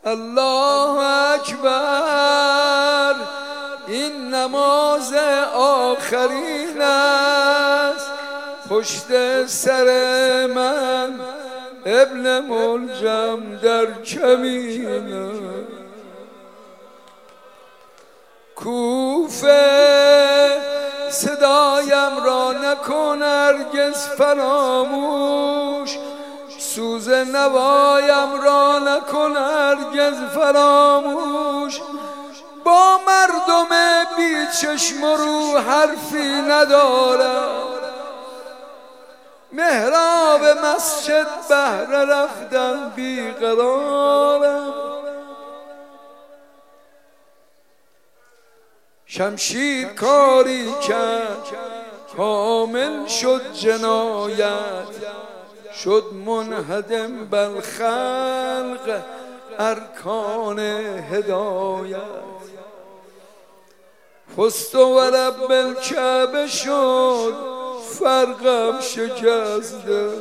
الله اکبر، این نماز آخرین است. پشت سر من ابن ملجم در کمین. کوفه صدایم را نکن هرگز فراموش، سوز نوایم را نکن هرگز فراموش. با مردم بی چشم و رو حرفی ندارم، محراب مسجد بهر رفتن بیقرارم. شمشیر کاری کرد کامل شد جنایت، شد منهدم بالخلق ارکان هدایت. فست و رب الکعبه شد فرقم شکسته،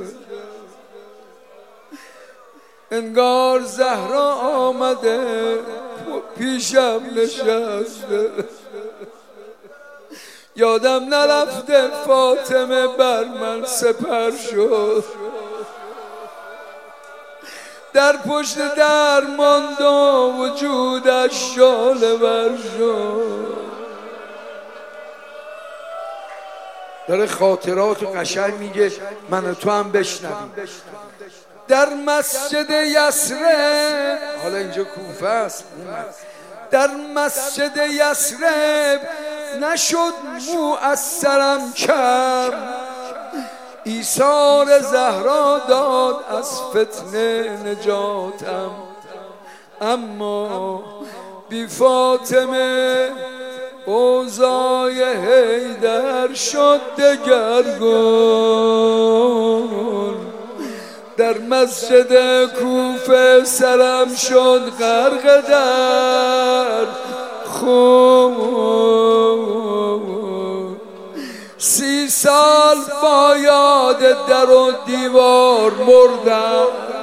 انگار زهرا آمده پیشم نشسته. یادم نرفته فاطمه بر من سپر شد، در پشت در ماند و وجودش شعله ور شد. داره خاطرات و قشنگ میگه، من و تو هم بشنویم. در مسجد یثرب، حالا اینجا کوفه است، در مسجد یثرب نشد مؤثرم کم، ایثار زهرا داد از فتنه نجاتم. اما بی فاطمه اوضاع حیدر شد دگرگون. در مسجد کوفه سرم شد غرق در خون. 30 سال با یاد در و دیوار مردم،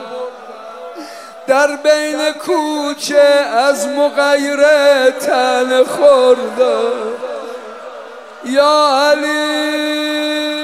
در بین کوچه از مغیره تن خوردم. یا علی